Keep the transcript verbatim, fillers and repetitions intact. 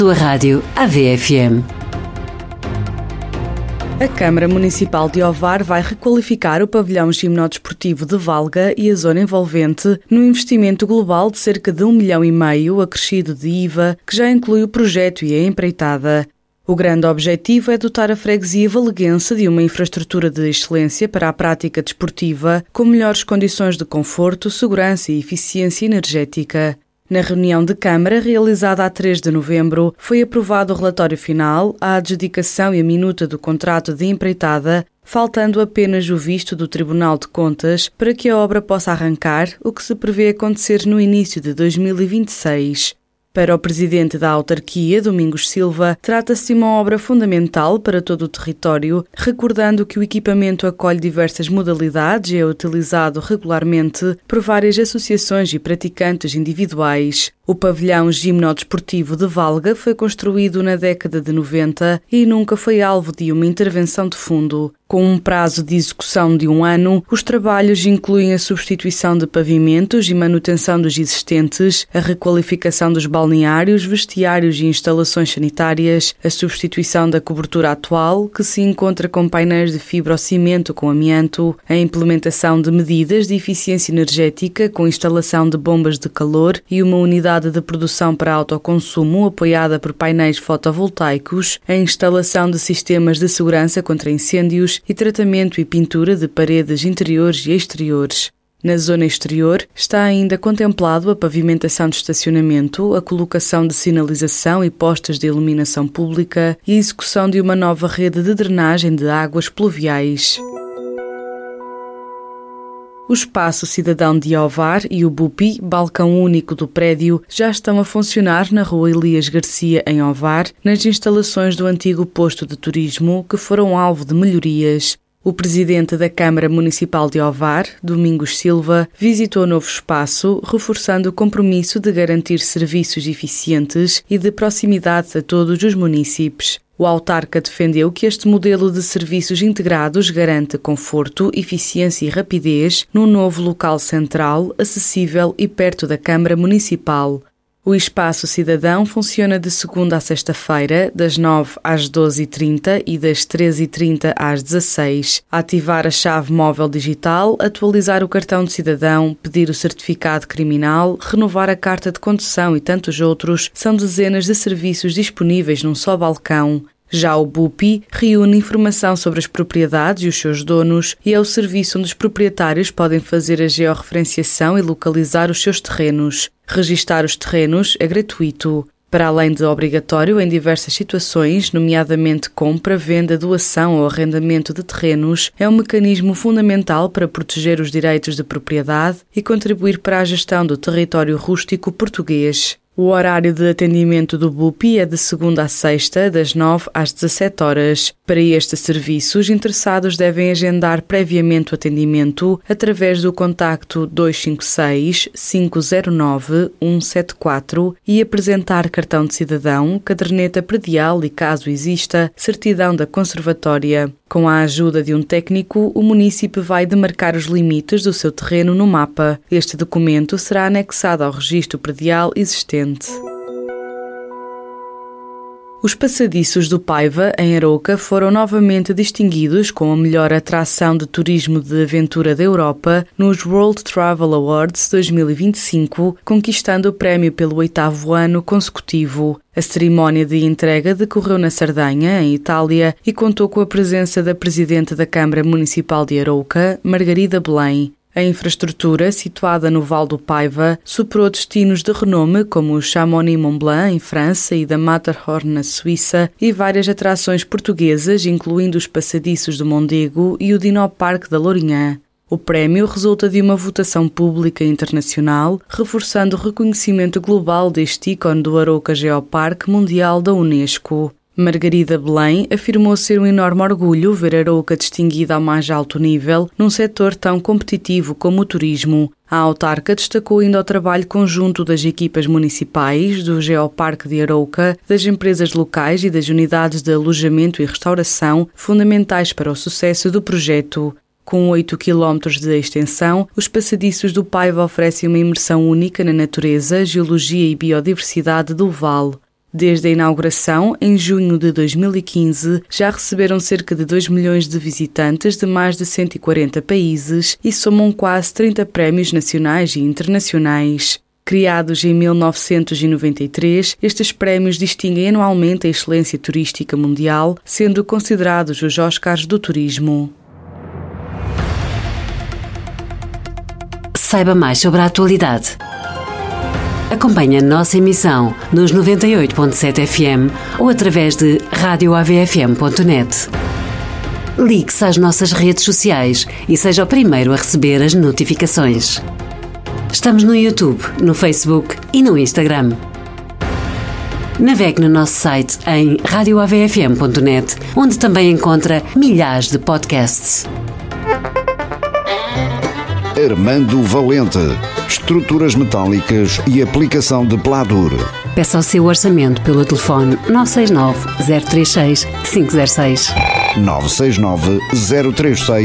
da Rádio A V F M. A Câmara Municipal de Ovar vai requalificar o pavilhão gimnodesportivo de Valga e a zona envolvente num investimento global de cerca de um milhão e meio, acrescido de I V A, que já inclui o projeto e a empreitada. O grande objetivo é dotar a freguesia valguense de uma infraestrutura de excelência para a prática desportiva, com melhores condições de conforto, segurança e eficiência energética. Na reunião de Câmara, realizada a três de novembro, foi aprovado o relatório final, a adjudicação e a minuta do contrato de empreitada, faltando apenas o visto do Tribunal de Contas para que a obra possa arrancar, o que se prevê acontecer no início de dois mil e vinte e seis. Para o presidente da autarquia, Domingos Silva, trata-se de uma obra fundamental para todo o território, recordando que o equipamento acolhe diversas modalidades e é utilizado regularmente por várias associações e praticantes individuais. O pavilhão gimnodesportivo de Valga foi construído na década de noventa e nunca foi alvo de uma intervenção de fundo. Com um prazo de execução de um ano, os trabalhos incluem a substituição de pavimentos e manutenção dos existentes, a requalificação dos balneários, vestiários e instalações sanitárias, a substituição da cobertura atual, que se encontra com painéis de fibrocimento com amianto, a implementação de medidas de eficiência energética com instalação de bombas de calor e uma unidade de produção para autoconsumo apoiada por painéis fotovoltaicos, a instalação de sistemas de segurança contra incêndios e tratamento e pintura de paredes interiores e exteriores. Na zona exterior, está ainda contemplado a pavimentação de estacionamento, a colocação de sinalização e postas de iluminação pública e a execução de uma nova rede de drenagem de águas pluviais. O Espaço Cidadão de Ovar e o B U P I, balcão único do prédio, já estão a funcionar na Rua Elias Garcia, em Ovar, nas instalações do antigo posto de turismo, que foram alvo de melhorias. O presidente da Câmara Municipal de Ovar, Domingos Silva, visitou o novo espaço, reforçando o compromisso de garantir serviços eficientes e de proximidade a todos os munícipes. O autarca defendeu que este modelo de serviços integrados garante conforto, eficiência e rapidez num novo local central, acessível e perto da Câmara Municipal. O Espaço Cidadão funciona de segunda a sexta-feira, das nove às doze e trinta e das treze e trinta às dezasseis. Ativar a chave móvel digital, atualizar o cartão de cidadão, pedir o certificado criminal, renovar a carta de condução e tantos outros são dezenas de serviços disponíveis num só balcão. Já o B U P I reúne informação sobre as propriedades e os seus donos e é o serviço onde os proprietários podem fazer a georreferenciação e localizar os seus terrenos. Registar os terrenos é gratuito. Para além de obrigatório em diversas situações, nomeadamente compra, venda, doação ou arrendamento de terrenos, é um mecanismo fundamental para proteger os direitos de propriedade e contribuir para a gestão do território rústico português. O horário de atendimento do B U P I é de segunda a sexta, das nove às dezassete horas. Para este serviço, os interessados devem agendar previamente o atendimento através do contacto dois cinco seis, cinco zero nove, um sete quatro e apresentar cartão de cidadão, caderneta predial e, caso exista, certidão da conservatória. Com a ajuda de um técnico, o município vai demarcar os limites do seu terreno no mapa. Este documento será anexado ao registro predial existente. Os passadiços do Paiva, em Arouca, foram novamente distinguidos com a melhor atração de turismo de aventura da Europa nos World Travel Awards dois mil e vinte e cinco, conquistando o prémio pelo oitavo ano consecutivo. A cerimónia de entrega decorreu na Sardenha, em Itália, e contou com a presença da Presidente da Câmara Municipal de Arouca, Margarida Belém. A infraestrutura, situada no Val do Paiva, superou destinos de renome como o Chamonix-Mont Blanc, em França, e da Matterhorn, na Suíça, e várias atrações portuguesas, incluindo os passadiços do Mondego e o Dinoparque da Lourinhã. O prémio resulta de uma votação pública internacional, reforçando o reconhecimento global deste ícone do Arouca Geoparque Mundial da Unesco. Margarida Belém afirmou ser um enorme orgulho ver Arouca distinguida ao mais alto nível num setor tão competitivo como o turismo. A autarca destacou ainda o trabalho conjunto das equipas municipais, do Geoparque de Arouca, das empresas locais e das unidades de alojamento e restauração, fundamentais para o sucesso do projeto. Com oito quilómetros de extensão, os passadiços do Paiva oferecem uma imersão única na natureza, geologia e biodiversidade do vale. Desde a inauguração, em junho de dois mil e quinze, já receberam cerca de dois milhões de visitantes de mais de cento e quarenta países e somam quase trinta prémios nacionais e internacionais. Criados em mil novecentos e noventa e três, estes prémios distinguem anualmente a excelência turística mundial, sendo considerados os Oscars do turismo. Saiba mais sobre a atualidade. Acompanhe a nossa emissão nos noventa e oito ponto sete F M ou através de rádio A V F M ponto net. Ligue-se às nossas redes sociais e seja o primeiro a receber as notificações. Estamos no YouTube, no Facebook e no Instagram. Navegue no nosso site em rádio A V F M ponto net, onde também encontra milhares de podcasts. Armando Valente. Estruturas metálicas e aplicação de Pladur. Peça o seu orçamento pelo telefone nove seis nove, zero três seis, cinco zero seis. nove seis nove, zero três seis